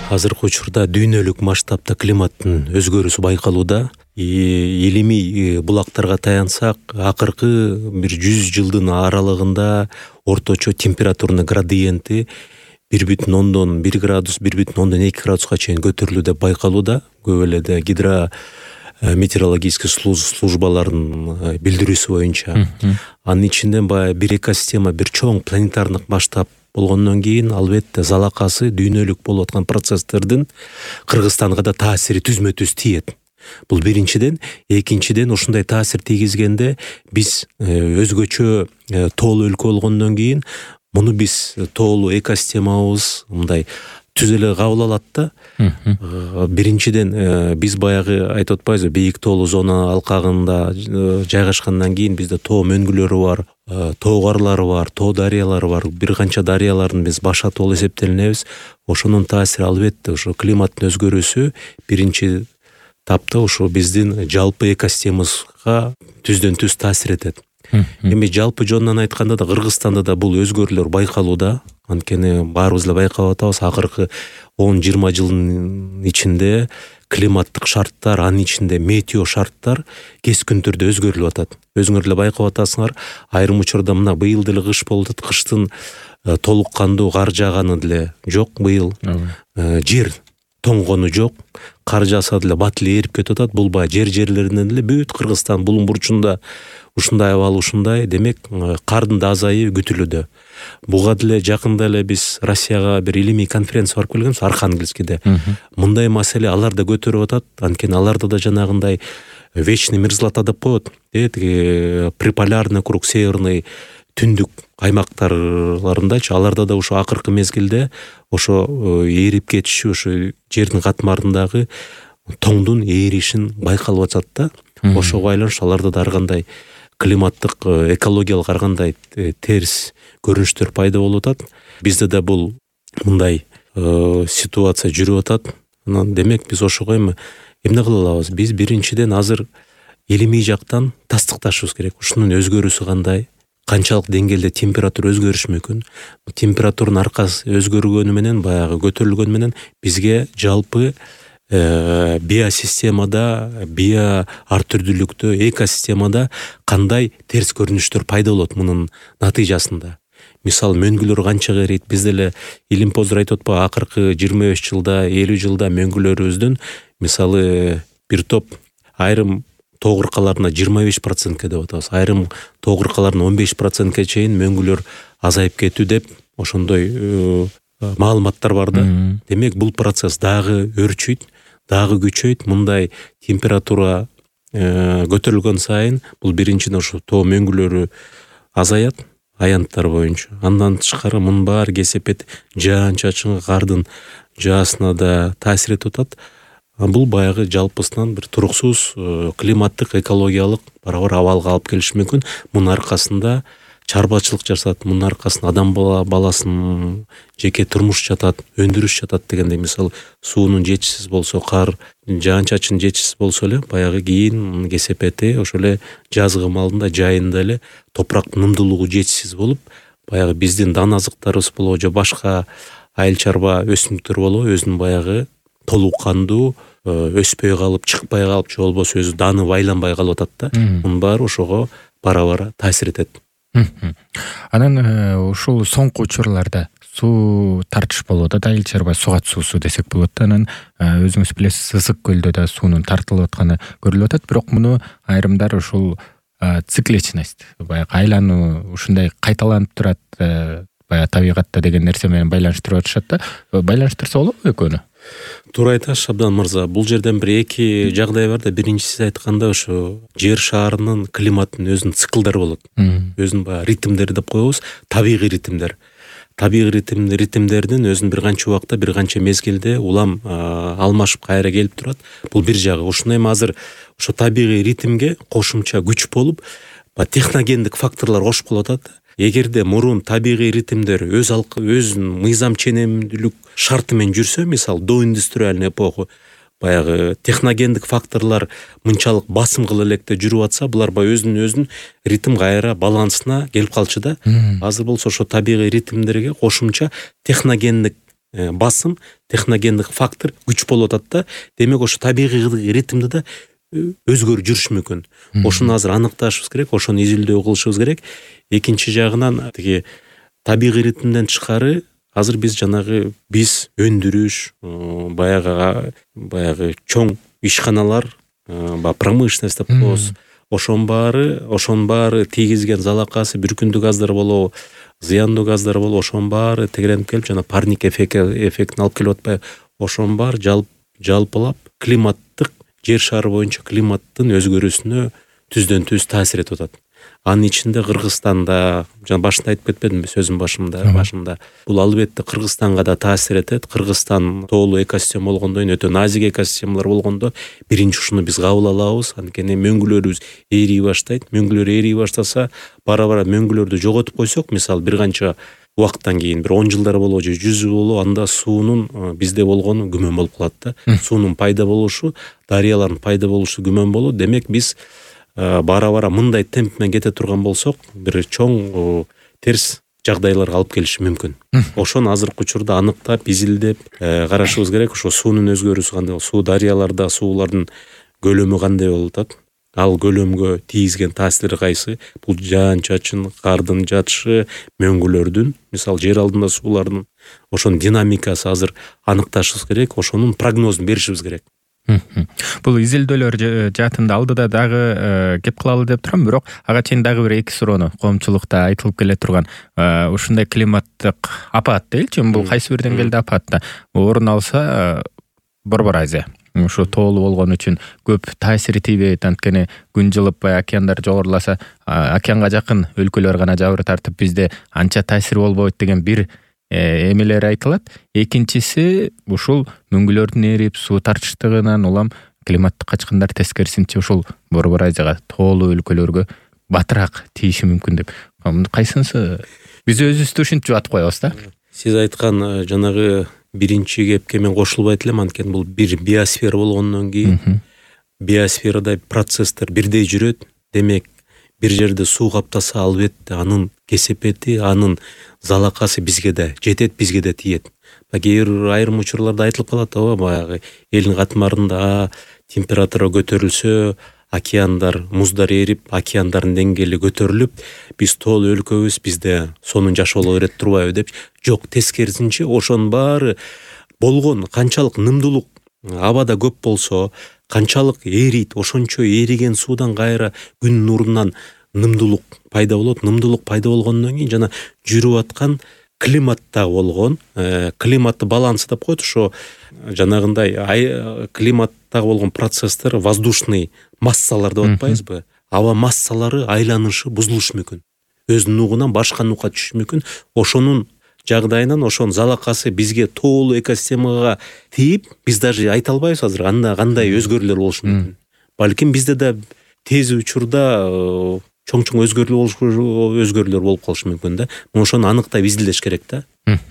азыркы учурда дүйнөлүк масштабта климаттын өзгөрүүсү байкалууда. Илимий булактарга таянсак, акыркы бир 100 жылдын аралыгында орточо температурный градиенти 1,1 градус, 1,2 градуска чейин көтөрүлүү деп байкалууда. Көп эле метеорологический службалардын билдирүүсү боюнча. Анын ичинде баягы бир экосистема, бир чоң планетарный масштаб болгондон кийин албетте залакасы дүйнөлүк болуп аткан процесстердин Кыргызстанга да таасири түзмө-түз тиет. Бул биринчиден. Экинчиден, ушундай таасир тийгизгенде биз өзгөчө тоолуу өлкө болгондон кийин муну биз тоолуу экосистемабыз мындай түз эле кабыл алат да. Биринчиден биз баягы айтып атпайбызбы, бийик тоолуу зона алкагында жайгашкандан кийин бизде тоо мөңгүлөрү бар, тоо карлары бар, тоо дарыялары бар. Бир канча дарыялардын биз баша тоол эсептелинебиз. Ошонун таасири албетте ошо климаттын өзгөрүүсү биринчи тапта ошо биздин жалпы экосистемабызга түздөн түз таасир этет. Эми жалпы жонунан айтканда да Кыргызстанда да бул өзгөрүүлөр байкалууда. Анткени баарыбыз эле байкап атабыз, акыркы 10-20 жылдын ичинде климаттык шарттар, анын ичинде метео шарттар кескин түрдө өзгөрүлүп атат. Өзүңөр эле байкап атасыңар, айрым учурда мына быйыл деле кыш болуп атат, кыштын толук кандуу кар жааганы деле жок быйыл. Жер тоңгону жок, кар жааса деле бат эле эрип кетип атат. Бул баягы жерлеринен деле бүт Кыргызстан булуң бурчунда ушундай абал, ушундай, демек кардын да азайы күтүлүүдө. Буга деле жакында эле биз Россияга бир илимий конференция барып келгенбиз, Архангельскиде. Мындай маселе алар да көтөрүп атат. Анткени аларда да жанагындай вечный мерзлота деп коет. Приполярный круг, северный түндүк аймактарларындачы, аларда да ошо акыркы мезгилде ошо эрип кетиши, ошо жердин катмарындагы тоңдун эришин байкалып атат да. Ошого байланыштуу аларда да ар кандай климаттык, экологиялык ар кандай терс көрүнүштөр пайда болуп атат. Бизде да бул мындай ситуация жүрүп атат. Демек биз ошого эмне кыла алабыз? Биз биринчиден азыр илимий жактан тастыкташыбыз керек. Ушунун өзгөрүүсү кандай? Канчалык деңгээлде температура өзгөрүшү мүмкүн? Температуранын аркасы өзгөргөнү менен, баягы көтөрүлгөнү менен бизге жалпы биосистемада, био ар түрдүүлүктө, экосистемада кандай терс көрүнүштөр пайда болот мунун натыйжасында? Мисалы, мөңгүлөр канча эрийт? Биз деле илимпоздор айтып атпайбы, акыркы 25 жылда, 50 жылда мөңгүлөрүбүздүн мисалы бир топ айрым тоо кыркаларына 25%ке деп атабыз. Айрым тоо кыркаларына 15%ке чейин мөңгүлөр азайып кетүү деп ошондой маалыматтар бар да. Демек бул процесс дагы өрчүйт, дагы күчөйт. Мындай температура көтөрүлгөн сайын бул биринчиден ошо тоо мөңгүлөрү азаят аянттар боюнча. Андан тышкары мунун баары кесепет жаан-чачын, кардын жаасына да таасир этип атат. Бул баягы жалпысынан бир туруксуз климаттык, экологиялык барабар абалга алып келиши мүмкүн. Мунун аркасында чарбачылык жасат, мунун аркасында адам баласынын жеке турмуш жатат, өндүрүш жатат дегендей. Мисалы, суунун жетишсиз болсо, кар, жаан-чачын жетишсиз болсо эле, баягы кийин кесепети ошо эле жазгы малында, жайында эле топурактын ымдуулугу жетишсиз болуп, баягы биздин дан азыктарыбыз болобу же башка айыл чарба өсүмдүктөр болобу, өзүнүн баягы толук кандуу өспөй калып, чыкпай калып, же болбосо өзү даны байланбай калып атат да. Мунун баары ошого бара-бара таасир этет. Анан ушул соңку учурларда суу тартыш болуп атат, айыл чарба сугат суусу десек болот да. Анан өзүңүз билесиз, Ысык көлдө да суунун тартылып атканы көрүлүп атат. Бирок муну айрымдар ушул цикличность, баягы айлануу ушундай кайталанып турат, баягы табигатта деген нерсе менен байланыштырып атышат да. Байланыштырса болобу экөөнү? Туура айтасыз, Абдан мырза. Бул жерден бир эки жагдай бар да. Биринчиси айтканда ошо жер шарынын климаттын өзүнүн циклдери болот. Өзүнүн баягы ритмдери деп коебуз, табигый ритмдер. Табигый ритмдердин өзүнүн бир канча убакта, бир канча мезгилде улам алмашып кайра келип турат. Бул бир жагы. Ушуну эми азыр ошо табигый ритмге кошумча күч болуп, техногендик факторлор кошуп калып атат. Эгерде мурун табигый ритмдер өзүнүн мыйзам ченемдүүлүк шарты менен жүрсө, мисалы, доиндустриальный эпоху, баягы техногендик факторлор мынчалык басым кыла электе жүрүп атса, булар баягы өзүнүн ритм кайра балансына келип калчу да. Азыр болсо ошо табигый ритмдерге кошумча техногендик басым, техногендик фактор күч болуп атат да. Демек ошо табигый ритмди да өзгөрүп жүрүш мүмкүн. Ошону азыр аныкташыбыз керек, ошону изилдөө кылышыбыз керек. Экинчи жагынан тиги табигый ритмден тышкары азыр биз өндүрүш, баягы чоң ишканалар, промышленность деп коебуз. Ошонун баары тийгизген залакасы бүркүндүү газдар болобу, зыяндуу газдар болобу, ошонун баары тегеренип келип жана парник эффектин алып келип атпайбы. Ошонун баары жалпылап климаттык, жер шары боюнча климаттын өзгөрүүсүнө түздөн түз таасир этип атат. Анын ичинде Кыргызстанда, жана башында айтып кетпедимби сөзүм башында, бул албетте Кыргызстанга да таасир этет. Кыргызстан тоолуу экосистема болгондон кийин өтө назик экосистемалар болгондо биринчи ушуну биз кабыл алабыз. Анткени мөңгүлөрүбүз ээрий баштайт. Мөңгүлөр ээрий баштаса, бара мөңгүлөрдү жоготуп койсок, мисалы бир канча убакыттан кийин, бир 10 жылдар болобу же 100 жыл болобу, анда суунун бизде болгону күмөн болуп калат да. Суунун пайда болушу, дарыялардын пайда болушу күмөн болот. Демек биз бара мындай темп менен кете турган болсок, бир чоң терс жагдайларга алып келиши мүмкүн. Ошону азыркы учурда аныктап, изилдеп карашыбыз керек. Ошо суунун өзгөрүүсү кандай, суу дарыяларда суулардын көлөмү кандай болуп атат, ал көлөмгө тийгизген таасири кайсы, бул жаан-чачын, кардын жатышы, мөңгүлөрдүн, мисалы жер алдында суулардын, ошонун динамикасы азыр аныкташыбыз керек, ошонун прогнозун беришибиз керек. Бул изилдөөлөр жаатында алдыда дагы кеп кылалы деп турам, бирок ага чейин дагы бир эки суроону коомчулукта айтылып келе турган ушундай климаттык апат дейли, бул кайсы бир деңгээлде апат да орун алса, Борбор Азия ушу тоолуу болгон үчүн көп таасири тийбейт. Анткени күн жылып океандар жогоруласа, океанга жакын өлкөлөр гана жабыр тартып, бизде анча таасири болбойт деген бир эмелер айтылат. Экинчиси, ушул мөңгүлөрдүн эрип суу тартыштыгынан улам климаттык качкындар тескерисинче ушул Борбор Азияга, тоолуу өлкөлөргө батыраак тийиши мүмкүн деп. Кайсынысы биз өзүбүздү ушинтип атып коебуз да? Сиз айткан жанагы биринчи кепке мен кошулбайт элем, анткени бул бир биосфера болгондон кийин биосферада процесстер бирдей жүрөт. Демек бир жерде суу каптаса, албетте анын кесепети, анын залакасы бизге да жетет, бизге да тиет. Айрым учурларда айтылып калат, баягы элдин катмарында температура көтөрүлсө, океандар, муздар эрип, океандардын деңгээли көтөрүлүп, биз тоолуу өлкөбүз, бизде сонун жашоо боло берет турбайбы деп. Жок, тескерисинче ошонун баары болгон, канчалык нымдуулук абада көп болсо, канчалык эрийт, ошончо эриген суудан кайра күн нурунан нымдуулук пайда болот. Нымдуулук пайда болгондон кийин жана жүрүп аткан климатта болгон, климатты балансы деп коет, ошо жанагындай климатта болгон процесстер, воздушный массалар деп атпайбызбы? Аба массалары айланышы бузулушу мүмкүн. Өз нугунан башка нукка түшүшү мүмкүн. Ошонун жагдайынан ошонун залакасы бизге, тоолуу экосистемага тийип, биз даже айта албайбыз азыр анда кандай өзгөрүүлөр болушу мүмкүн. Балким бизде да тез учурда чоң өзгөрүүлөр болуп калышы мүмкүн да. Ошону аныктап изилдеш керек да.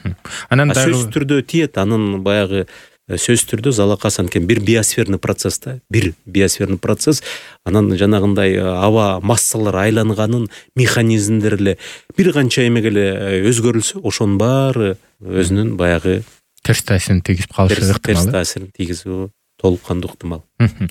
Анан сөзсүз түрдө тиет, анын баягы сөзсүз түрдө залакасы, анткени бир биосферный процесс да, бир биосферный процесс. Анан жанагындай аба массалар айланганын механизмдери эле бир канча эмеге эле өзгөрүлсө, ошонун баары өзүнүн баягы терс таасирин тийгизип калышы ыктымал. Терс таасирин тийгизүү толук кандуу ыктымал.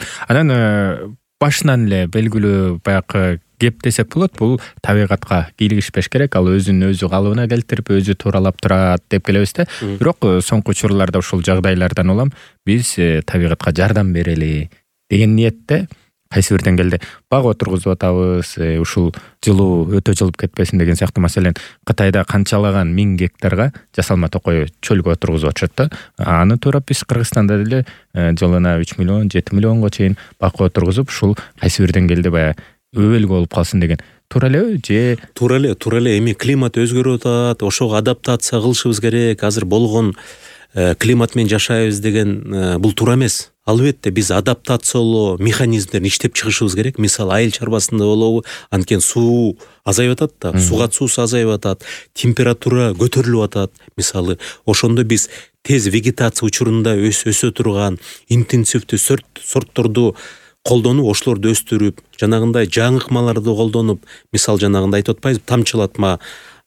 Анан башынан эле белгилүү баягы кеп десек болот, бул табигатка кийлигишпеш керек, ал өзүн өзү калыбына келтирип, өзү тууралап турат деп келебиз да. Бирок соңку учурларда ушул жагдайлардан улам биз табигатка жардам берели деген ниетте кайсы бир деңгээлде бак отургузуп атабыз, ушул жылуу өтө жылып кетпесин деген сыяктуу. Маселен, Кытайда канчалаган 1000 гектарга жасалма токой чөлгө отургузуп атышат да. Аны туурап биз Кыргызстанда деле жылына 3 миллион, 7 миллионго чейин бак отургузуп, ушул кайсы бир деңгээлде баягы өбөлгө болуп калсын деген. Туура элеби же? Туура эле. Эми климат өзгөрүп атат, ошого адаптация кылышыбыз керек. Азыр болгон климат менен жашайбыз деген бул туура эмес. Албетте биз адаптациялоо механизмдерин иштеп чыгышыбыз керек. Мисалы, айыл чарбасында болобу, анткени суу азайып атат да, сугат суусу азайып атат, температура көтөрүлүп атат. Мисалы, ошондо биз тез вегетация учурунда өсө турган интенсивдүү сортторду колдонуп, ошолорду өстүрүп, жанагындай жаңыкмаларды колдонуп, мисалы жанагындай айтып атпайбызбы, тамчылатма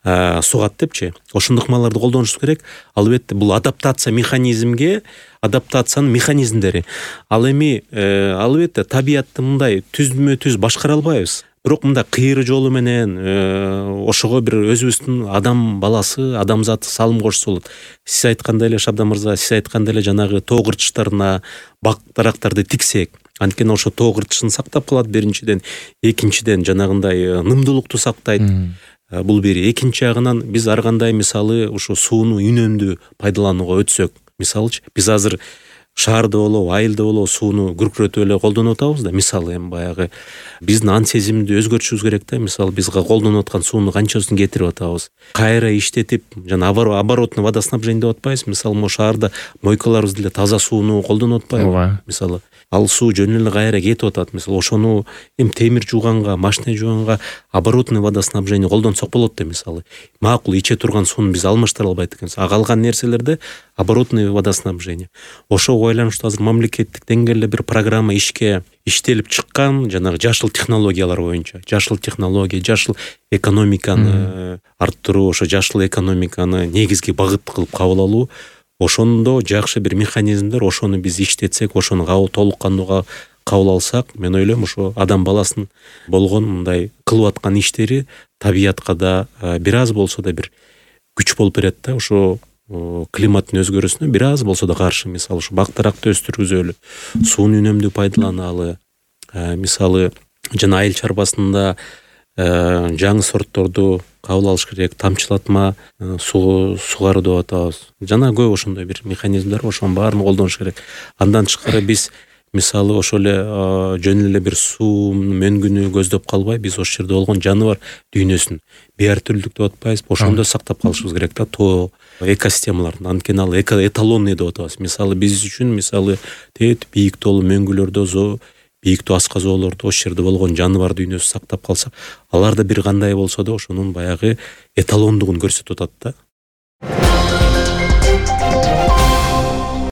сугат депчи, ошондой ыкмаларды колдонушубуз керек. Албетте бул адаптация механизмге, адаптациянын механизмдери. Ал эми албетте табиятты мындай түзмө түз башкара албайбыз. Бирок мындай кыйры жолу менен ошого бир өзүбүздүн адам баласы, адамзаты салым кошсо болот. Сиз айткандай эле Шабдан мырза, сиз айткандай эле жанагы тоо кырчыштарына бак дарактарды тиксек, анткени ошо тоо кырчышын сактап калат биринчиден, экинчиден жанагындай нымдуулукту сактайт. Бул бири. Экинчи жагынан биз ар кандай мисалы ошо сууну үнөмдүү пайдаланууга өтсөк, мисалычы биз азыр шаарда болобу, айылда болобу сууну күркүрөтүп эле колдонуп атабыз да. Мисалы эми баягы биздин ан сезимди өзгөртүшүбүз керек да. Мисалы биз колдонуп аткан сууну канчасын кетирип атабыз, кайра иштетип, жана оборотный водоснабжение деп атпайбыз. Мисалы могу шаарда мойкаларыбыз деле таза сууну колдонуп атпайбы? Мисалы ал суу жөн эле кайра кетип атат. Мисалы ошону эми темир жууганга, машина жууганга оборотный водоснабжение колдонсок болот да. Мисалы макул иче турган сууну биз алмаштыра албайт экенбиз. А калган нерселерде оборотный водоснабжение. Ошого байланыштуу азыр мамлекеттик деңгээлде бир программа иштелип чыккан, жанагы жашыл технологиялар боюнча. Жашыл технология, жашыл экономиканы арттыруу, ошо жашыл экономиканы негизги багыт кылып кабыл алуу. Ошондо жакшы бир механизмдер, ошону биз иштетсек, ошону толук кандуу кабыл алсак, мен ойлойм ошо адам баласынын болгон мындай кылып аткан иштери табиятка да бир аз болсо да бир күч болуп берет да. Ошо климаттын өзгөрүүсүнө бир аз болсо да каршы. Мисалы ушу бак даракты өстүргүзөлү, сууну үнөмдүү пайдаланалы, мисалы жана айыл чарбасында жаңы сортторду кабыл алыш керек, тамчылатма сугаруу деп атабыз. Жана көп ошондой бир механизмдер, ошонун баарын колдонуш керек. Андан тышкары биз мисалы ошо эле жөн эле бир суунун мөнгүнү көздөп калбай, биз ошол жерде болгон жаныбар дүйнөсүн беартүрлүк деп атпайбыз, ошондо сактап калышыбыз керек да, тоо экосистемаларын. Анткени ал эталонный деп атабыз. Мисалы биз үчүн мисалы бийик тоолуу мөңгүлөрдө, бийик тоо асказоолордо ошол жерде болгон жаныбар дүйнөсү сактап калсак, алар да бир кандай болсо да ошонун баягы эталондугун көрсөтүп атат да.